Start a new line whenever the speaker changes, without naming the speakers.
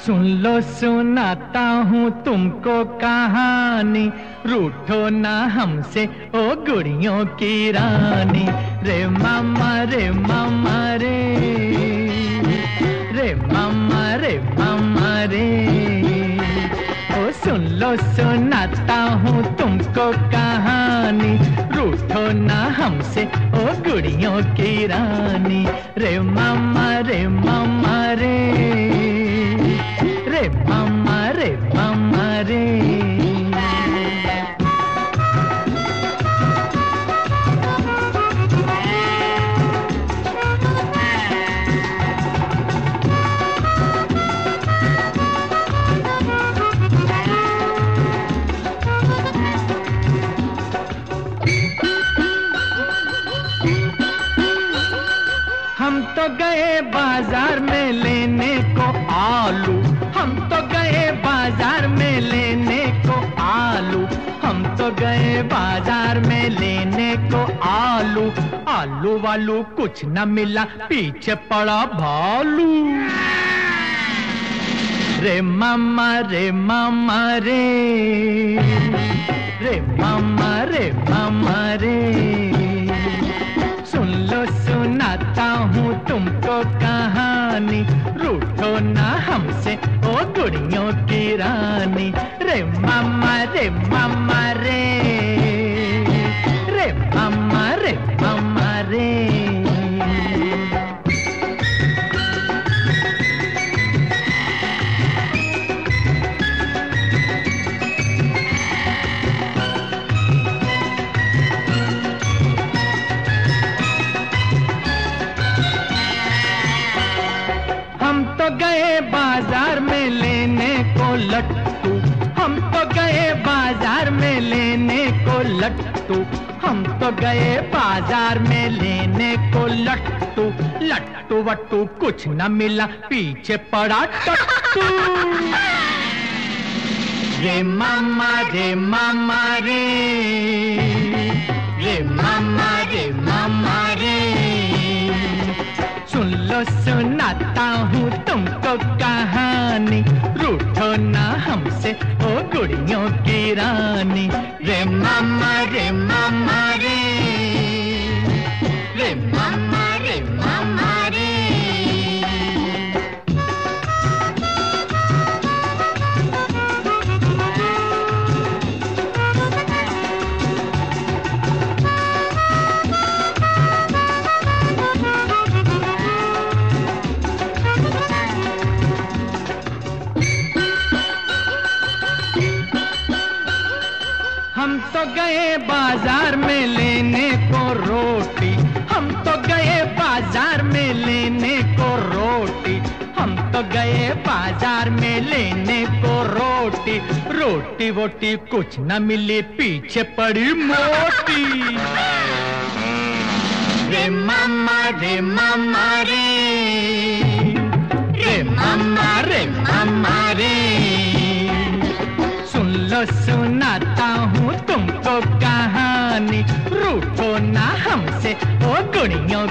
सुन लो सुनाता हूँ तुमको कहानी, रूठो ना हमसे ओ गुड़ियों की रानी। रे मामा रे मामा रे, रे मामा रे मामा रे। ओ सुन लो सुनाता हूँ तुमको कहानी, रूठो ना हमसे ओ गुड़ियों की रानी। रे मामा रे मामा रे, रे मामा रे मामा रे। हम तो गए बाजार में लेने को आलू, हम तो गए बाजार में लेने को आलू, हम तो गए बाजार में लेने को आलू। आलू वालू कुछ न मिला, पीछे पड़ा भालू। रे मामा रे मामा रे, रे मामा रे मामा रे। सुन लो सुनाता हूँ तुमको कहानी, रूठो ना हमसे ओ गुड़ियों की रानी। रे मामा रे मामा रे, रे मामा रे मामा रे। हम तो गए बाजार में लेने को लट्टू, हम तो गए बाजार में लेने को लट्टू, हम तो गए बाजार में लेने को लट्टू। लट्टू वट्टू कुछ न मिला, पीछे पड़ा टट्टू। रे मामा रे मामा रे, रे मामा रे मामा रे। सुन लो सुनाता हूँ तुमको कहानी, रूठो ना हमसे ओ गुड़ियों की रानी। रे मामा रे मामा रे, रे मामा रे मामा रे। हम तो गए बाजार में लेने को रोटी, हम तो गए बाजार में लेने को रोटी, हम तो गए बाजार में लेने को रोटी। रोटी वोटी कुछ न मिली, पीछे पड़ी मोटी। रे मामा रे मामा रे, रे मामा रे मामा रे। सुन लो सुनाता हूँ तुमको कहानी, रूठो ना हमसे ओ गुड़ियों